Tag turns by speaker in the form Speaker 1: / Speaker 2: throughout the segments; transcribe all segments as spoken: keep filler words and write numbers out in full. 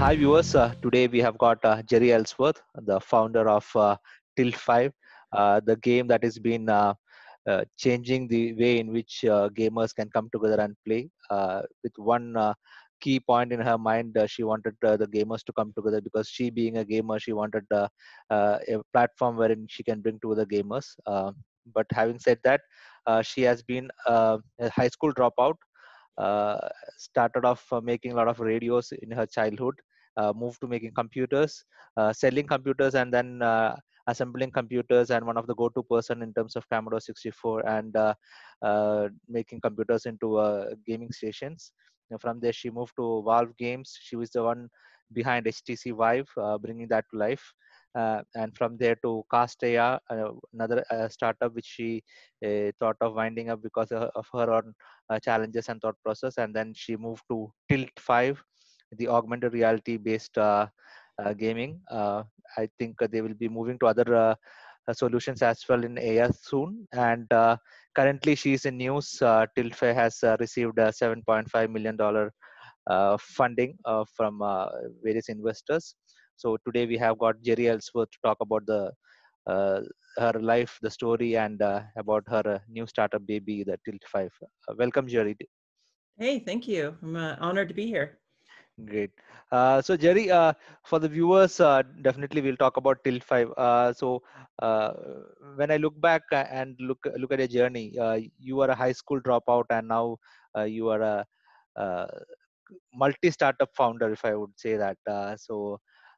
Speaker 1: Hi viewers, uh, today we have got uh, Jerry Ellsworth, the founder of uh, Tilt five, uh, the game that has been uh, uh, changing the way in which uh, gamers can come together and play. Uh, with one uh, key point in her mind, uh, she wanted uh, the gamers to come together because she, being a gamer, she wanted uh, uh, a platform wherein she can bring together gamers. Uh, but having said that, uh, she has been uh, a high school dropout. uh, Started off uh, making a lot of radios in her childhood, uh, moved to making computers, uh, selling computers, and then uh, assembling computers, and one of the go-to person in terms of Commodore sixty-four, and uh, uh, making computers into uh, gaming stations. And from there, she moved to Valve Games. She was the one behind H T C Vive, uh, bringing that to life. Uh, and from there to Castaya, uh, another uh, startup which she uh, thought of winding up because of, of her own uh, challenges and thought process. And then she moved to Tilt five, the augmented reality based uh, uh, gaming. Uh, I think uh, they will be moving to other uh, uh, solutions as well in A R soon. And uh, currently, she is in news. Uh, Tilt five has uh, received a seven point five million dollars uh, funding uh, from uh, various investors. So today we have got Jerry Ellsworth to talk about the uh, her life, the story, and uh, about her uh, new startup baby, the Tilt five. Uh, welcome, Jerry.
Speaker 2: Hey, thank you. I'm uh, honored to be here.
Speaker 1: Great. Uh, so, Jerry, uh, for the viewers, uh, definitely we'll talk about Tilt five. Uh, so, uh, when I look back uh, and look look at your journey, uh, you are a high school dropout, and now uh, you are a uh, multi-startup founder, if I would say that. Uh, so,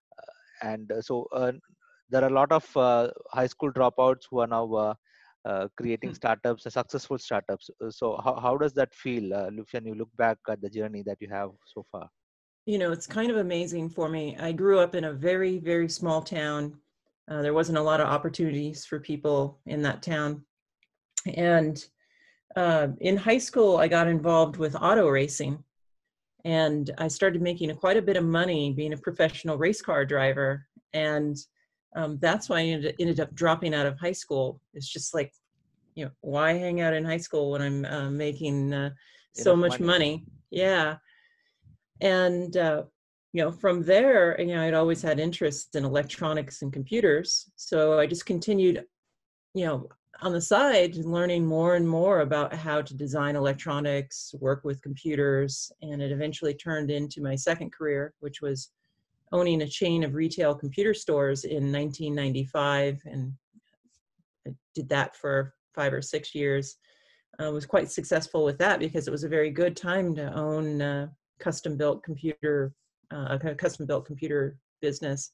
Speaker 1: uh, and uh, so uh, there are a lot of uh, high school dropouts who are now uh, uh, creating startups, uh, successful startups. Uh, So, how, how does that feel, uh, look- when you look back at the journey that you have so far?
Speaker 2: You know, it's kind of amazing for me. I grew up in a very, very small town. Uh, there wasn't a lot of opportunities for people in that town. And uh, in high school, I got involved with auto racing. And I started making a, quite a bit of money being a professional race car driver. And um, that's why I ended, ended up dropping out of high school. It's just like, you know, why hang out in high school when I'm uh, making uh, so
Speaker 1: Enough
Speaker 2: much
Speaker 1: money.
Speaker 2: money? Yeah. And, uh, you know, from there, you know, I'd always had interest in electronics and computers. So I just continued, you know, on the side, learning more and more about how to design electronics, work with computers. And it eventually turned into my second career, which was owning a chain of retail computer stores in nineteen ninety-five. And I did that for five or six years. I was quite successful with that because it was a very good time to own uh, custom built computer, uh, a kind of custom built computer business.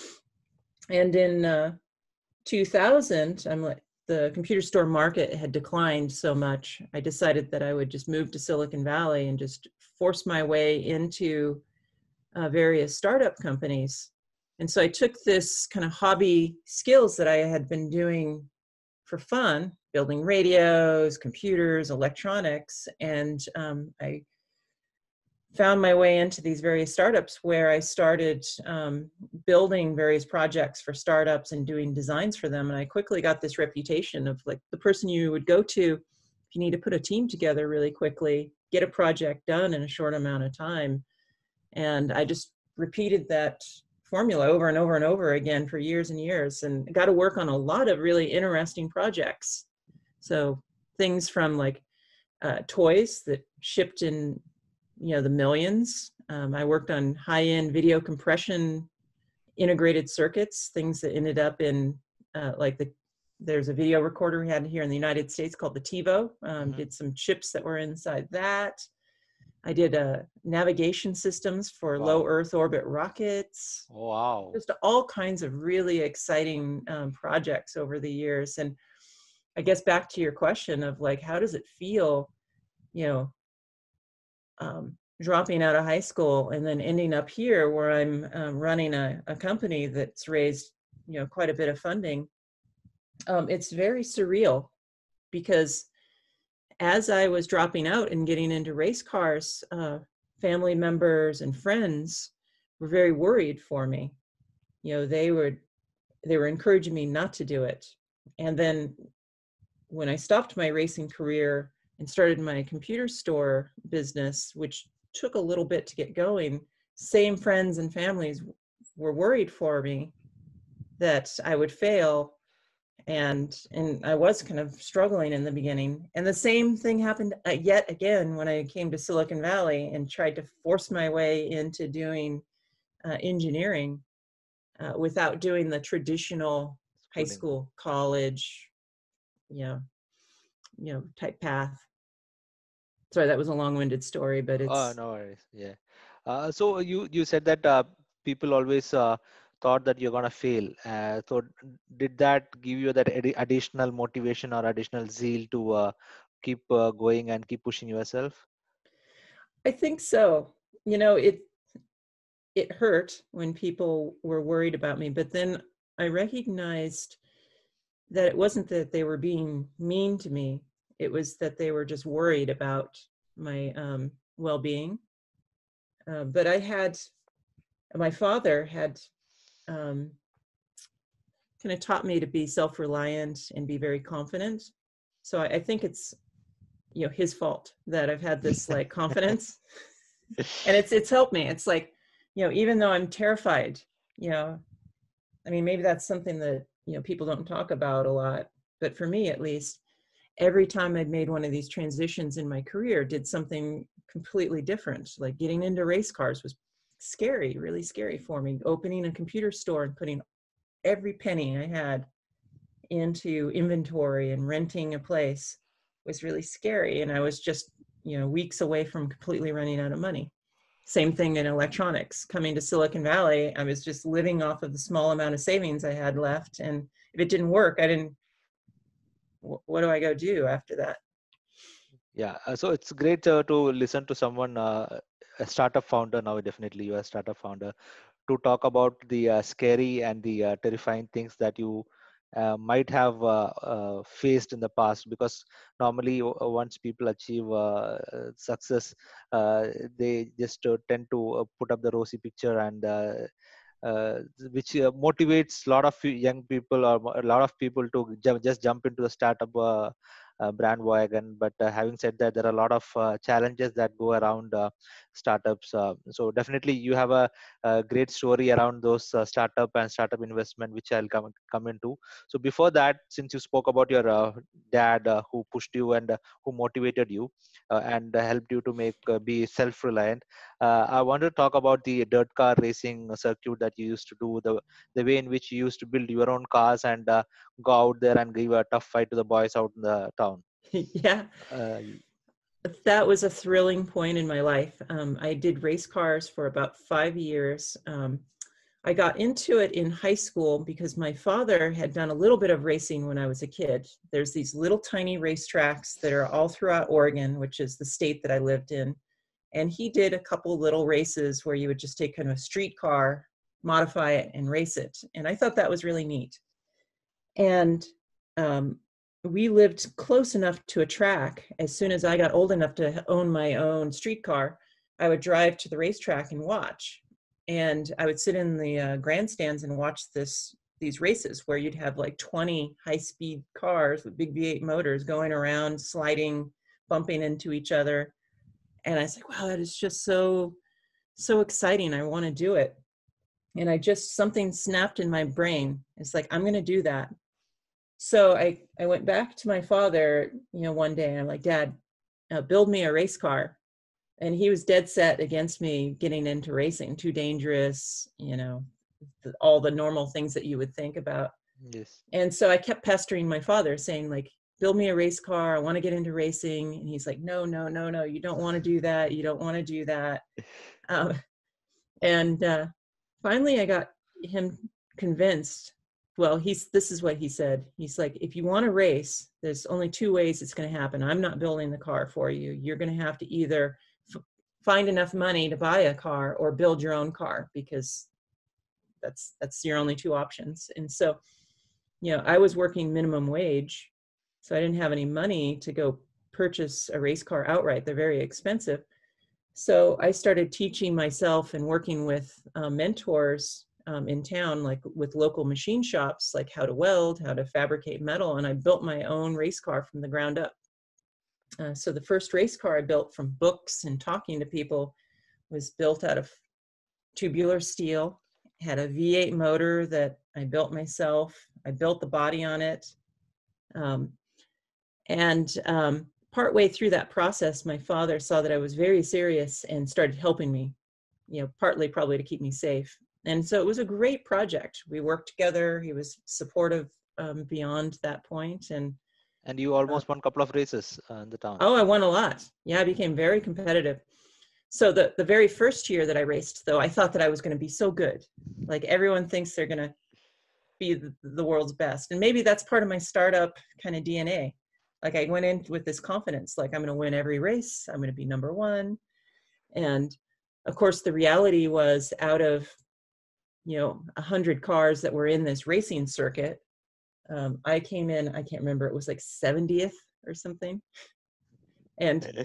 Speaker 2: And in uh, two thousand, I'm like, the computer store market had declined so much. I decided that I would just move to Silicon Valley and just force my way into uh, various startup companies. And so I took this kind of hobby skills that I had been doing for fun, building radios, computers, electronics, and um, I found my way into these various startups where I started um, building various projects for startups and doing designs for them. And I quickly got this reputation of like the person you would go to if you need to put a team together really quickly, get a project done in a short amount of time. And I just repeated that formula over and over and over again for years and years, and got to work on a lot of really interesting projects. So things from like uh, toys that shipped in, you know, the millions. Um, I worked on high-end video compression integrated circuits, things that ended up in uh, like the, there's a video recorder we had here in the United States called the TiVo. Um,
Speaker 1: Hmm.
Speaker 2: did some chips that were inside that. I did uh, navigation systems for low
Speaker 1: Wow.
Speaker 2: Earth orbit rockets,
Speaker 1: Oh, wow.
Speaker 2: just all kinds of really exciting um, projects over the years. And I guess back to your question of like, how does it feel, you know, um, dropping out of high school and then ending up here where I'm um, running a, a company that's raised, you know, quite a bit of funding. Um, it's very surreal because as I was dropping out and getting into race cars, uh, family members and friends were very worried for me. You know, they were they were encouraging me not to do it. And then when I stopped my racing career and started my computer store business, which took a little bit to get going, same friends and families were worried for me that I would fail. And, and I was kind of struggling in the beginning. And the same thing happened uh, yet again when I came to Silicon Valley and tried to force my way into doing uh, engineering uh, without doing the traditional high
Speaker 1: Schooling.
Speaker 2: school, college, you know, you know, type path. Sorry, that was a long-winded story, but
Speaker 1: Oh,
Speaker 2: it's,
Speaker 1: no worries. Yeah. Uh, so you you said that uh, people always uh, thought that you're gonna fail. Uh, so did that give you that addi- additional motivation or additional zeal to uh, keep uh, going and keep pushing yourself?
Speaker 2: I think so. You know, it, it hurt when people were worried about me, but then I recognized that it wasn't that they were being mean to me. It was that they were just worried about my um, well-being. Uh, but I had, my father had um, kind of taught me to be self-reliant and be very confident. So I, I think it's, you know, his fault that I've had this like confidence, and it's it's helped me. It's like, you know, even though I'm terrified, you know, I mean, maybe that's something that, you know, people don't talk about a lot, but for me at least, every time I'd made one of these transitions in my career, did something completely different. Like getting into race cars was scary, really scary for me. Opening a computer store and putting every penny I had into inventory and renting a place was really scary. And I was just, you know, weeks away from completely running out of money. Same thing in electronics. Coming to Silicon Valley, I was just living off of the small amount of savings I had left. And if it didn't work, I didn't, what do I go do after that?
Speaker 1: Yeah, uh, so it's great uh, to listen to someone, uh, a startup founder now. Definitely, you are a startup founder, to talk about the uh, scary and the uh, terrifying things that you uh, might have uh, uh, faced in the past. Because normally, o- uh, once people achieve uh, uh, success, uh, they just uh, tend to uh, put up the rosy picture, and uh, uh, which uh, motivates a lot of young people or a lot of people to ju- just jump into the startup uh, uh, brand wagon. But uh, having said that, there are a lot of uh, challenges that go around uh, startups. Uh, so definitely, you have a, a great story around those uh, startup and startup investment, which I'll come come into. So before that, since you spoke about your uh, dad uh, who pushed you and uh, who motivated you uh, and uh, helped you to make uh, be self-reliant, uh, I want to talk about the dirt car racing circuit that you used to do, the the way in which you used to build your own cars and uh, go out there and give a tough fight to the boys out in the town.
Speaker 2: Yeah,
Speaker 1: Uh,
Speaker 2: that was a thrilling point in my life. Um, I did race cars for about five years. Um, I got into it in high school because my father had done a little bit of racing when I was a kid. There's these little tiny racetracks that are all throughout Oregon, which is the state that I lived in. And he did a couple little races where you would just take kind of a street car, modify it, and race it. And I thought that was really neat. And um, we lived close enough to a track. As soon as I got old enough to own my own streetcar, I would drive to the racetrack and watch. And I would sit in the uh, grandstands and watch this these races where you'd have like twenty high-speed cars with big V eight motors going around, sliding, bumping into each other. And I was like, wow, that is just so, so exciting. I want to do it. And I just, something snapped in my brain. It's like, I'm going to do that. So I, I went back to my father, you know, one day and I'm like, Dad, uh, build me a race car. And he was dead set against me getting into racing, too dangerous, you know, the, all the normal things that you would think about.
Speaker 1: yes.
Speaker 2: And so I kept pestering my father saying like, build me a race car. I want to get into racing. And he's like, no, no, no, no, you don't want to do that. You don't want to do that. Um, and uh, finally I got him convinced. Well, he's, this is what he said. He's like, if you want to race, there's only two ways it's going to happen. I'm not building the car for you. You're going to have to either f- find enough money to buy a car or build your own car, because that's, that's your only two options. And so, you know, I was working minimum wage, so I didn't have any money to go purchase a race car outright. They're very expensive. So I started teaching myself and working with uh, mentors um, in town, like with local machine shops, like how to weld, how to fabricate metal. And I built my own race car from the ground up. Uh, so the first race car I built from books and talking to people was built out of tubular steel, had a V eight motor that I built myself. I built the body on it. Um, and um, partway through that process, my father saw that I was very serious and started helping me, you know, partly probably to keep me safe. And so it was a great project. We worked together. He was supportive um, beyond that point. And
Speaker 1: And you almost won a couple of races uh, in the town.
Speaker 2: oh, I won a lot. Yeah, I became very competitive. So the, the very first year that I raced, though, I thought that I was going to be so good. Like everyone thinks they're going to be the, the world's best. And maybe that's part of my startup kind of D N A. Like I went in with this confidence, like I'm going to win every race. I'm going to be number one. And of course, the reality was out of, you know, a hundred cars that were in this racing circuit, um, I came in, I can't remember, it was like seventieth or something. And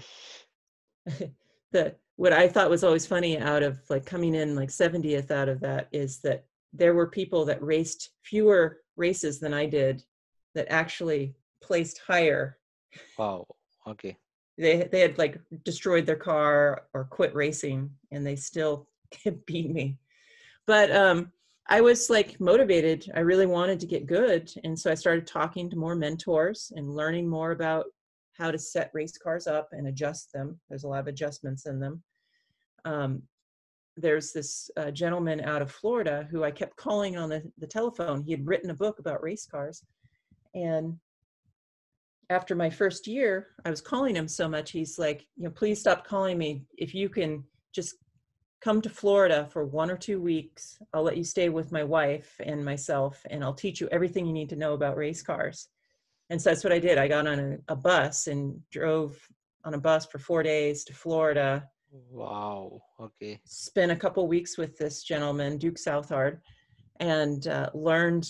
Speaker 2: the what I thought was always funny out of like coming in like seventieth out of that is that there were people that raced fewer races than I did that actually placed higher.
Speaker 1: Wow. Okay.
Speaker 2: They they had like destroyed their car or quit racing and they still beat me. But um, I was like motivated. I really wanted to get good. And so I started talking to more mentors and learning more about how to set race cars up and adjust them. There's a lot of adjustments in them. Um, there's this uh, gentleman out of Florida who I kept calling on the, the telephone. He had written a book about race cars. And after my first year, I was calling him so much. He's like, you know, please stop calling me. If you can just come to Florida for one or two weeks, I'll let you stay with my wife and myself, and I'll teach you everything you need to know about race cars. And so that's what I did. I got on a, a bus and drove on a bus for four days to Florida.
Speaker 1: Wow. Okay.
Speaker 2: Spent a couple weeks with this gentleman, Duke Southard, and uh, learned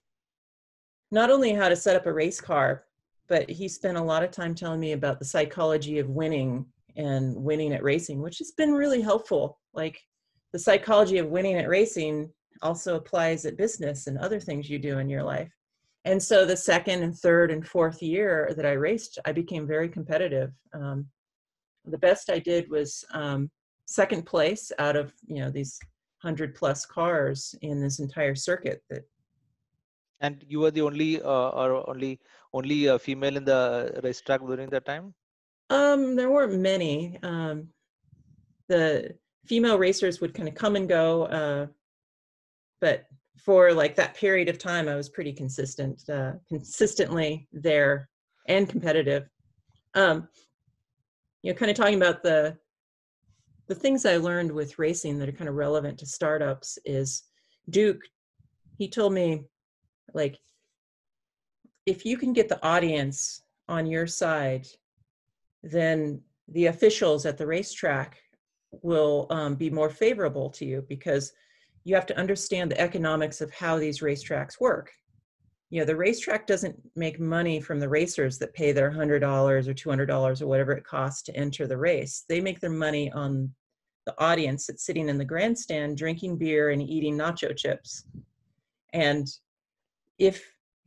Speaker 2: not only how to set up a race car, but he spent a lot of time telling me about the psychology of winning and winning at racing, which has been really helpful. Like the psychology of winning at racing also applies at business and other things you do in your life. And so the second and third and fourth year that I raced, I became very competitive. Um, the best I did was um, second place out of, you know, these hundred plus cars in this entire circuit. That.
Speaker 1: And you were the only uh, or only only uh, female in the racetrack during that time?
Speaker 2: Um, there weren't many. Um, the female racers would kind of come and go, uh, but for like that period of time, I was pretty consistent, uh, consistently there and competitive. Um, you know, kind of talking about the the things I learned with racing that are kind of relevant to startups is Duke. He told me, like, if you can get the audience on your side, then the officials at the racetrack will um, be more favorable to you, because you have to understand the economics of how these racetracks work. You know, the racetrack doesn't make money from the racers that pay their one hundred dollars or two hundred dollars or whatever it costs to enter the race. They make their money on the audience that's sitting in the grandstand drinking beer and eating nacho chips. And if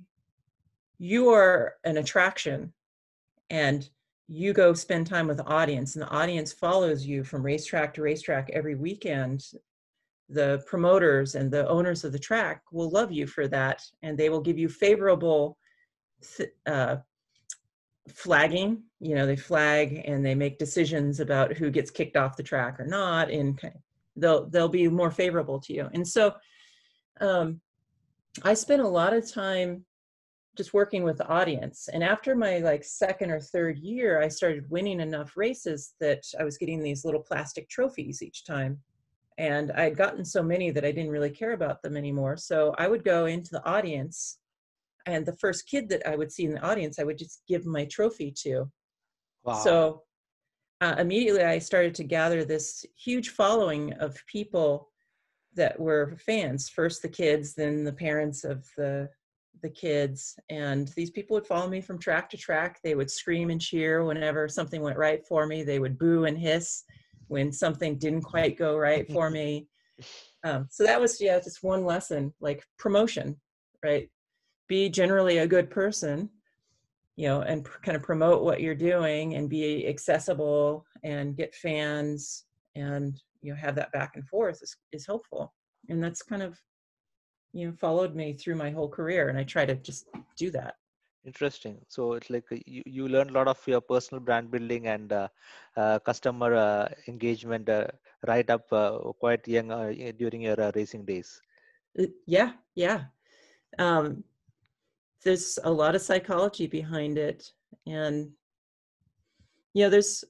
Speaker 2: you are an attraction and you go spend time with the audience and the audience follows you from racetrack to racetrack every weekend, the promoters and the owners of the track will love you for that. And they will give you favorable uh, flagging. You know, they flag and they make decisions about who gets kicked off the track or not. And they'll, they'll be more favorable to you. And so um, I spent a lot of time just working with the audience. And after my like second or third year, I started winning enough races that I was getting these little plastic trophies each time. And I had gotten so many that I didn't really care about them anymore. So I would go into the audience, and the first kid that I would see in the audience, I would just give my trophy to.
Speaker 1: Wow.
Speaker 2: So uh, immediately I started to gather this huge following of people that were fans. First the kids, then the parents of the the kids. And these people would follow me from track to track. They would scream and cheer whenever something went right for me. They would boo and hiss when something didn't quite go right for me. Um, so that was, yeah, just one lesson, like promotion, right? Be generally a good person, you know, and pr- kind of promote what you're doing and be accessible and get fans and you know, have that back and forth is, is helpful. And that's kind of, you know, followed me through my whole career. And I try to just do that.
Speaker 1: Interesting. So it's like uh, you, you learn a lot of your personal brand building and uh, uh, customer uh, engagement uh, right up uh, quite young uh, y- during your uh, racing days.
Speaker 2: Uh, Yeah, yeah. Um, there's a lot of psychology behind it. And, you know, there's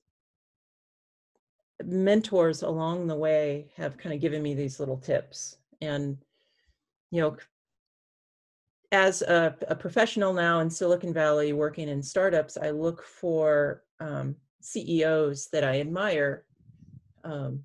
Speaker 2: mentors along the way have kind of given me these little tips. And, you know, as a, a professional now in Silicon Valley working in startups, I look for um, C E Os that I admire um,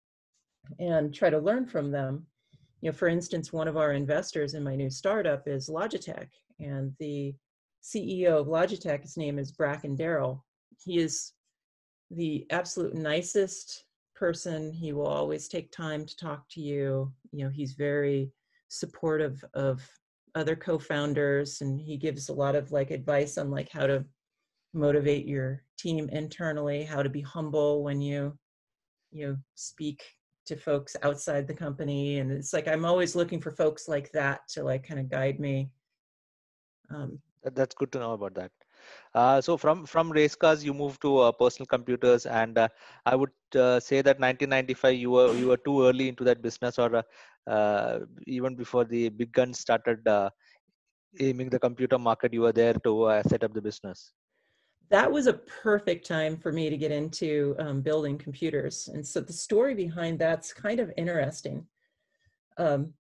Speaker 2: and try to learn from them. You know, for instance, one of our investors in my new startup is Logitech, and the C E O of Logitech, his name is Bracken Darrell. He is the absolute nicest person. He will always take time to talk to you. You know, he's very supportive of other co-founders, and he gives a lot of like advice on like how to motivate your team internally, how to be humble when you you know speak to folks outside the company. And it's like I'm always looking for folks like that to like kind of guide me. um,
Speaker 1: That, that's good to know about that. Uh, so from from race cars, you moved to uh, personal computers, and uh, I would uh, say that nineteen ninety-five you were you were too early into that business, or uh, uh, even before the big guns started uh, aiming the computer market, you were there to uh, set up the business.
Speaker 2: that was a perfect time for me to get into um, building computers. And so the story behind that's kind of interesting. Um,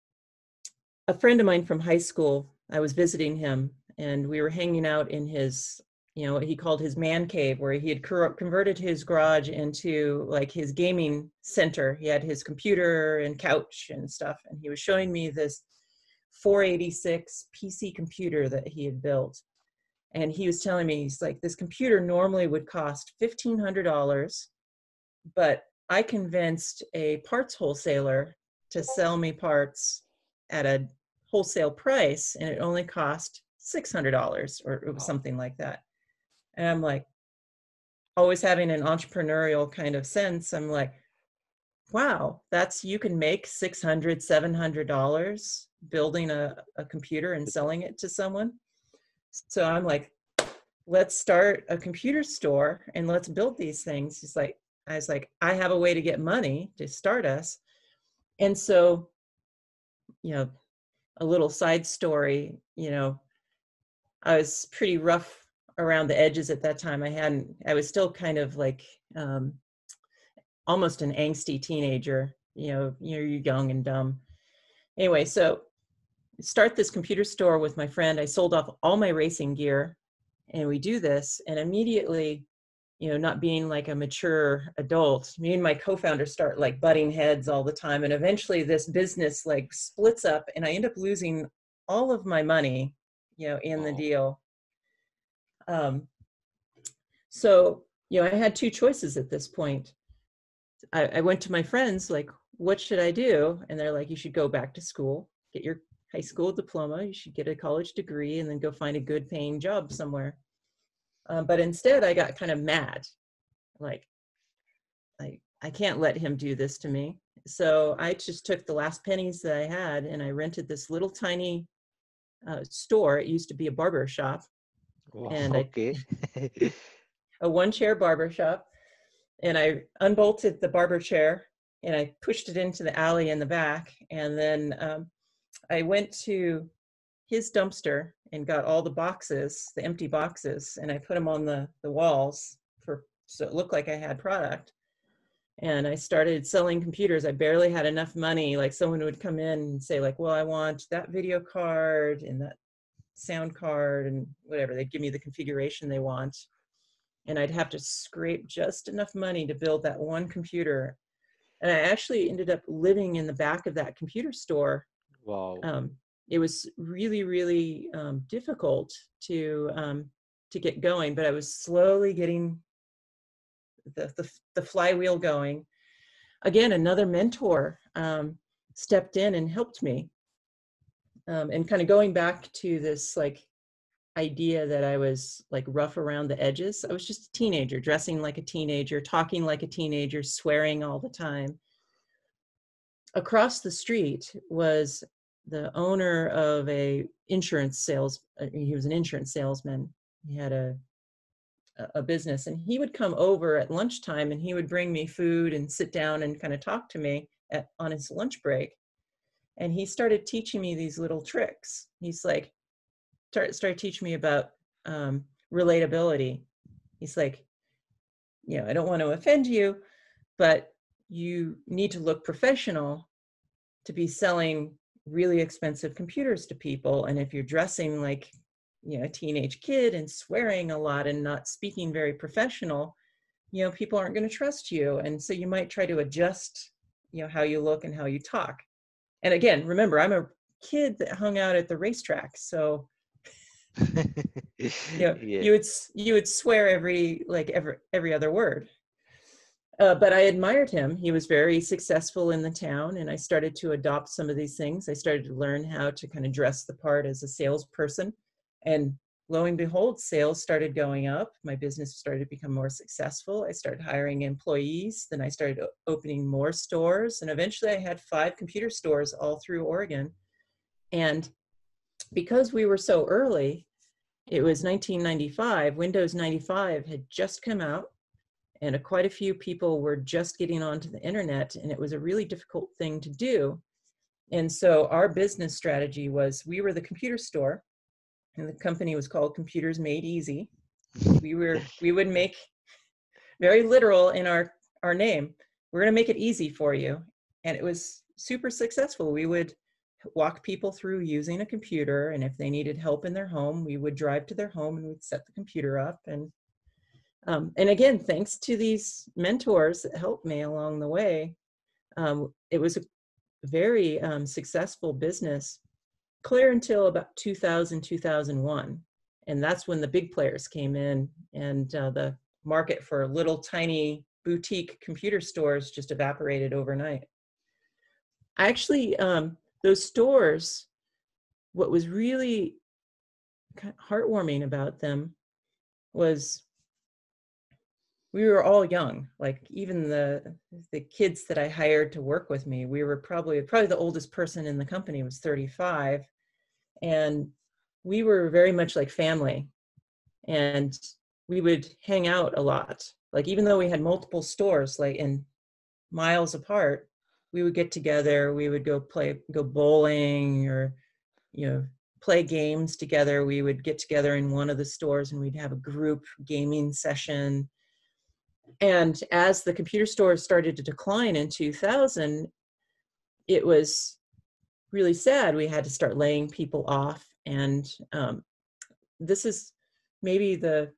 Speaker 2: a friend of mine from high school, I was visiting him, and we were hanging out in his, you know, what he called his man cave, where he had cor- converted his garage into like his gaming center. He had his computer and couch and stuff, and he was showing me this four eighty-six P C computer that he had built. And he was telling me, he's like, this computer normally would cost fifteen hundred dollars, but I convinced a parts wholesaler to sell me parts at a wholesale price, and it only cost six hundred dollars, or it was
Speaker 1: Wow.
Speaker 2: something like that. And I'm like, always having an entrepreneurial kind of sense, I'm like, wow, that's, you can make six hundred dollars, seven hundred dollars building a, a computer and selling it to someone. So I'm like, let's start a computer store and let's build these things. He's like, I was like, I have a way to get money to start us. And so, you know, a little side story, you know, I was pretty rough around the edges at that time. I hadn't, I was still kind of like um, almost an angsty teenager, you know, you're young and dumb. Anyway, so start this computer store with my friend. I sold off all my racing gear, and we do this, and immediately, you know, not being like a mature adult, me and my co-founder start like butting heads all the time. And eventually this business like splits up, and I end up losing all of my money, you know, in the
Speaker 1: Wow.
Speaker 2: deal. Um, so, you know, I had two choices at this point. I, I went to my friends, like, what should I do? And they're like, you should go back to school, get your high school diploma, you should get a college degree, and then go find a good paying job somewhere. Um, but instead I got kind of mad. Like, I, I can't let him do this to me. So I just took the last pennies that I had, and I rented this little tiny uh, store. It used to be a barber shop,
Speaker 1: Wow.
Speaker 2: and I
Speaker 1: Okay.
Speaker 2: a one chair barber shop, and I unbolted the barber chair and I pushed it into the alley in the back. And then um, I went to his dumpster and got all the boxes, the empty boxes, and I put them on the, the walls for, so it looked like I had product. And I started selling computers. I barely had enough money. Like someone would come in and say like, well, I want that video card and that sound card and whatever. They'd give me the configuration they want. And I'd have to scrape just enough money to build that one computer. And I actually ended up living in the back of that computer store.
Speaker 1: Wow.
Speaker 2: Um, it was really, really um, difficult to um, to get going, but I was slowly getting the, the, the flywheel going. Again, another mentor um, stepped in and helped me. Um, and kind of going back to this like idea that I was like rough around the edges. I was just a teenager, dressing like a teenager, talking like a teenager, swearing all the time. Across the street was the owner of a insurance sales. uh, He was an insurance salesman. He had a a business, and he would come over at lunchtime and he would bring me food and sit down and kind of talk to me at, on his lunch break. And he started teaching me these little tricks. He's like, start, started teaching me about um, relatability. He's like, you know, I don't want to offend you, but you need to look professional to be selling really expensive computers to people. And if you're dressing like, you know, a teenage kid and swearing a lot and not speaking very professional, you know, people aren't going to trust you. And so you might try to adjust, you know, how you look and how you talk. And again, remember, I'm a kid that hung out at the racetrack. So, you know,
Speaker 1: Yeah.
Speaker 2: you would, you would swear every, like every, every other word. Uh, but I admired him. He was very successful in the town, and I started to adopt some of these things. I started to learn how to kind of dress the part as a salesperson, and lo and behold, sales started going up. My business started to become more successful. I started hiring employees. Then I started opening more stores, and eventually I had five computer stores all through Oregon. And because we were so early, it was nineteen ninety-five, Windows ninety-five had just come out, and a, quite a few people were just getting onto the internet, and it was a really difficult thing to do. And so our business strategy was, we were the computer store, and the company was called Computers Made Easy. We were, we would make, very literal in our, our name, we're going to make it easy for you. And it was super successful. We would walk people through using a computer, and if they needed help in their home, we would drive to their home and we'd set the computer up. And Um, and again, thanks to these mentors that helped me along the way, um, it was a very um, successful business, clear until about two thousand, two thousand one. And that's when the big players came in, and uh, the market for little tiny boutique computer stores just evaporated overnight. Actually, um, those stores, what was really kind of heartwarming about them was we were all young. Like even the the kids that I hired to work with me, we were probably probably the oldest person in the company was thirty-five, and we were very much like family, and we would hang out a lot. Like even though we had multiple stores, like in miles apart, we would get together. We would go play, go bowling, or you know, play games together. We would get together in one of the stores, and we'd have a group gaming session. And as the computer stores started to decline in two thousand, it was really sad. We had to start laying people off. And um, this is maybe the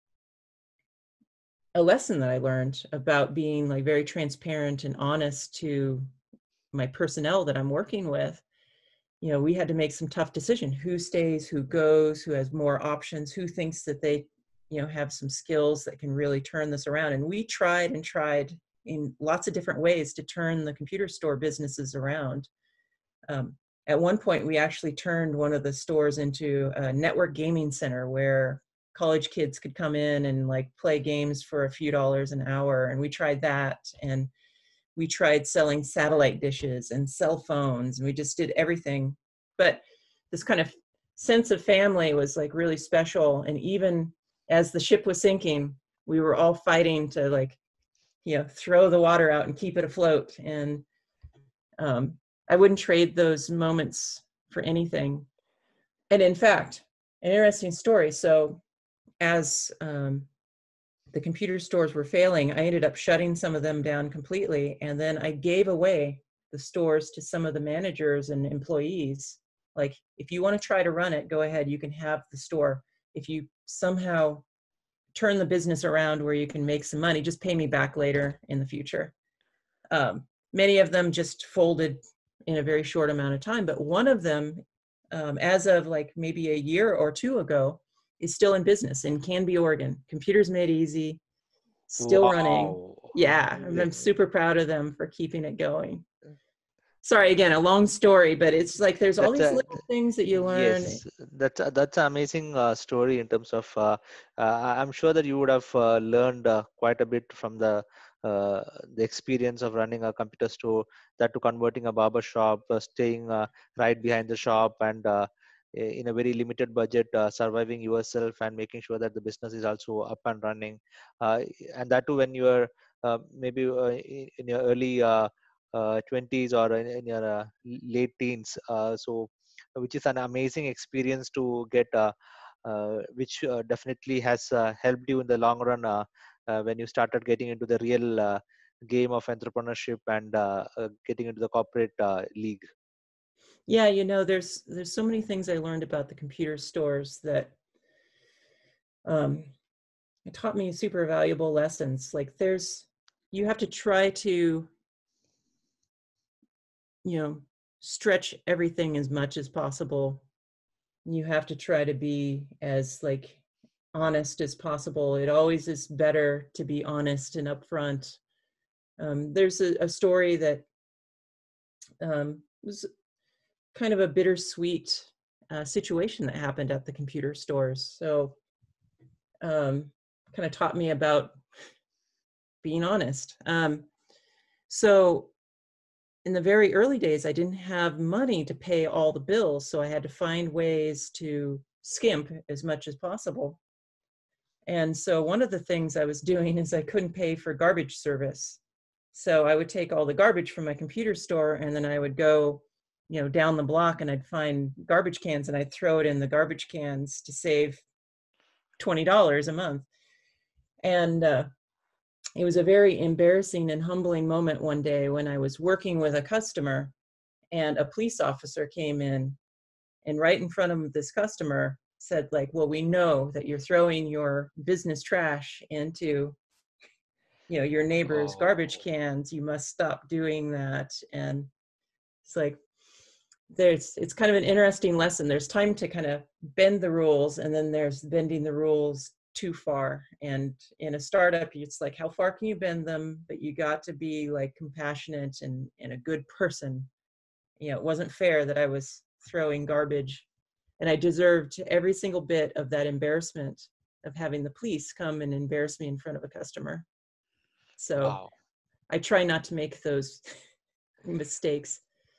Speaker 2: a lesson that I learned about being like very transparent and honest to my personnel that I'm working with. You know, we had to make some tough decisions. Who stays, who goes, who has more options, who thinks that they, you know, have some skills that can really turn this around. And we tried and tried in lots of different ways to turn the computer store businesses around. Um, at one point, we actually turned one of the stores into a network gaming center where college kids could come in and like play games for a few dollars an hour. And we tried that. And we tried selling satellite dishes and cell phones, and we just did everything. But this kind of sense of family was like really special. And even as the ship was sinking, we were all fighting to like, you know, throw the water out and keep it afloat. And um, I wouldn't trade those moments for anything. And in fact, an interesting story. So as um, the computer stores were failing, I ended up shutting some of them down completely. And then I gave away the stores to some of the managers and employees. Like, if you want to try to run it, go ahead, you can have the store. If you somehow turn the business around where you can make some money, just pay me back later in the future. Um, many of them just folded in a very short amount of time. But one of them, um, as of like maybe a year or two ago, is still in business in Canby, Oregon. Computers Made Easy, still running.
Speaker 1: Wow.
Speaker 2: Yeah, I'm, I'm super proud of them for keeping it going. sorry, again, a long story, but it's like there's all
Speaker 1: That's
Speaker 2: these
Speaker 1: a
Speaker 2: little things that you learn.
Speaker 1: yes, that's a, that's an amazing uh, story in terms of. Uh, uh, I- I'm sure that you would have uh, learned uh, quite a bit from the uh, the experience of running a computer store, that to converting a barber shop, uh, staying uh, right behind the shop, and uh, i- in a very limited budget, uh, surviving yourself and making sure that the business is also up and running, uh, and that too when you are uh, maybe uh, in in your early uh, uh, twenties or in, in your uh, late teens. Uh, so which is an amazing experience to get, uh, uh, which uh, definitely has uh, helped you in the long run uh, uh, when you started getting into the real uh, game of entrepreneurship and uh, uh, getting into the corporate uh, league.
Speaker 2: Yeah, you know, there's there's so many things I learned about the computer stores that um, it taught me super valuable lessons. Like there's, you have to try to, you know, stretch everything as much as possible. You have to try to be as like honest as possible. It always is better to be honest and upfront. Um, there's a, a story that um, was kind of a bittersweet uh, situation that happened at the computer stores. So um, kind of taught me about being honest. Um, so in the very early days, I didn't have money to pay all the bills. So I had to find ways to skimp as much as possible. And so one of the things I was doing is I couldn't pay for garbage service. So I would take all the garbage from my computer store and then I would go, you know, down the block and I'd find garbage cans and I'd throw it in the garbage cans to save twenty dollars a month. And uh, it was a very embarrassing and humbling moment one day when I was working with a customer and a police officer came in and right in front of this customer said like, well, we know that you're throwing your business trash into, you know, your neighbor's garbage
Speaker 1: Oh,
Speaker 2: cans. You must stop doing that. And it's like, there's, it's kind of an interesting lesson. There's time to kind of bend the rules and then there's bending the rules too far. And in a startup, it's like, how far can you bend them? But you got to be like compassionate and, and a good person. You know, it wasn't fair that I was throwing garbage and I deserved every single bit of that embarrassment of having the police come and embarrass me in front of a customer. So
Speaker 1: wow.
Speaker 2: I try not to make those mistakes.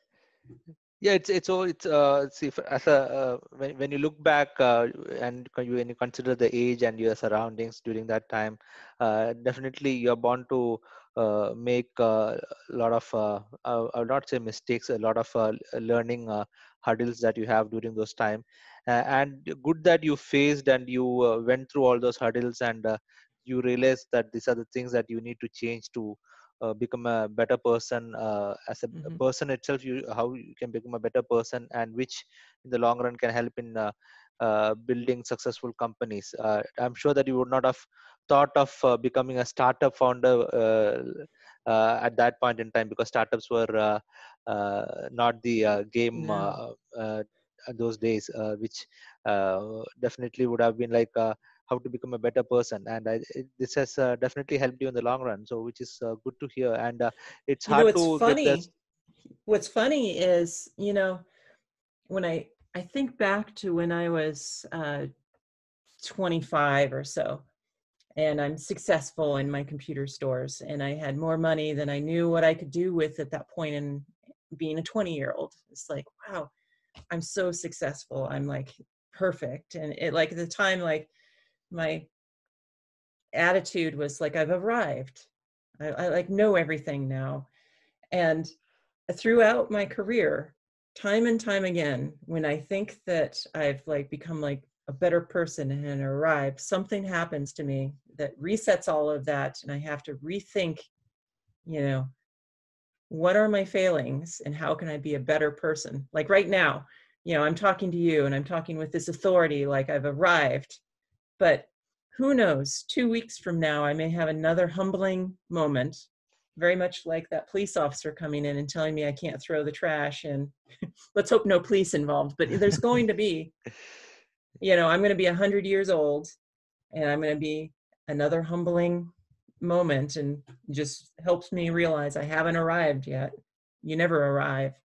Speaker 1: Yeah, it's it's all it's uh see if, as a uh, when when you look back uh, and con- you- when you consider the age and your surroundings during that time, uh, definitely you're bound to uh, make uh, a lot of uh, I I would not say mistakes, a lot of uh, learning uh, hurdles that you have during those time, uh, and good that you faced and you uh, went through all those hurdles and uh, you realized that these are the things that you need to change to uh, become a better person uh, as a, a
Speaker 2: Mm-hmm.
Speaker 1: person itself, you how you can become a better person, and which in the long run can help in uh, uh, building successful companies. uh, I'm sure that you would not have thought of uh, becoming a startup founder uh, uh, at that point in time, because startups were uh, uh, not the uh, game
Speaker 2: No.
Speaker 1: uh, uh, those days, uh, which uh, definitely would have been like uh, how to become a better person. And I, it, this has uh, definitely helped you in the long run, so which is uh, good to hear. And uh, it's
Speaker 2: You know,
Speaker 1: hard
Speaker 2: what's
Speaker 1: to get this.
Speaker 2: funny? What's funny is, you know, when I, I think back to when I was uh, twenty-five or so, and I'm successful in my computer stores, and I had more money than I knew what I could do with at that point in being a twenty year old. It's like, wow, I'm so successful. I'm like perfect. And it like at the time, like my attitude was like, I've arrived. I, I like know everything now. And throughout my career, time and time again, when I think that I've like become like a better person and arrived, something happens to me that resets all of that. And I have to rethink, you know, what are my failings and how can I be a better person? Like right now, you know, I'm talking to you and I'm talking with this authority, like I've arrived, but who knows, two weeks from now, I may have another humbling moment, very much like that police officer coming in and telling me I can't throw the trash, and let's hope no police involved, but there's going to be, you know, I'm going to be one hundred years old and I'm going to be another humbling moment, and just helps me realize I haven't arrived yet. you never arrive.